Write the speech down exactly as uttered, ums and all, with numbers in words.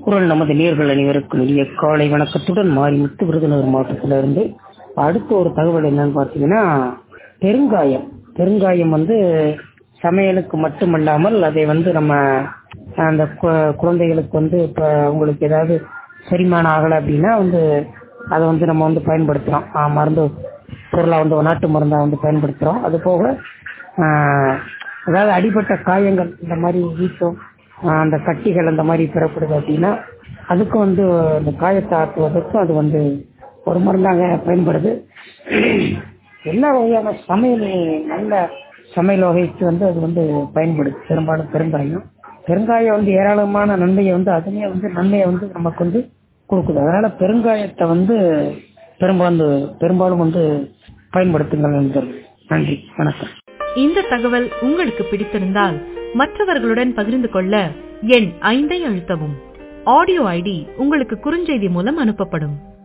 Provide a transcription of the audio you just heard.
குரல் நமது நேர்கள் அனைவருக்கும் இனிய காலை வணக்கத்துடன் மாரிமுத்து விருதுநகர் மாவட்டத்திலிருந்து. அடுத்த ஒரு தகவல் என்னன்னு பார்த்தீங்கன்னா, பெருங்காயம் பெருங்காயம் வந்து சமையலுக்கு மட்டுமல்லாமல் அதை வந்து நம்ம அந்த குழந்தைகளுக்கு வந்து இப்போ அவங்களுக்கு ஏதாவது செரிமானம் ஆகலை அப்படின்னா வந்து அதை வந்து நம்ம வந்து பயன்படுத்துகிறோம். மருந்து பொருளாக வந்து நாட்டு மருந்தாக வந்து பயன்படுத்துகிறோம். அது போக அதாவது அடிப்பட்ட காயங்கள் இந்த மாதிரி வீக்கம், அந்த கட்டிகள் அந்த மாதிரி பெறப்படுது அப்படின்னா அதுக்கு வந்து அந்த காயத்தை ஆற்றுவதற்கும் அது வந்து ஒரு மருந்தாக பயன்படுது. எல்லா வகையான சமையல் நல்ல சமையல் வகைக்கு வந்து அது வந்து பயன்படுது. பெரும்பாலும் பெருங்காயம் பெருங்காயம் வந்து ஏராளமான நன்மையை வந்து அதுலேயே வந்து நன்மையை வந்து நமக்கு வந்து கொடுக்குது. அதனால பெருங்காயத்தை வந்து பெரும்பாலும் பெரும்பாலும் வந்து பயன்படுத்துங்கள் நண்பர்கள். நன்றி, வணக்கம். இந்த தகவல் உங்களுக்கு பிடித்திருந்தால் மற்றவர்களுடன் பகிர்ந்து கொள்ள எண் ஐந்தை அழுத்தவும். ஆடியோ ஐடி உங்களுக்கு குறுஞ்செய்தி மூலம் அனுப்பப்படும்.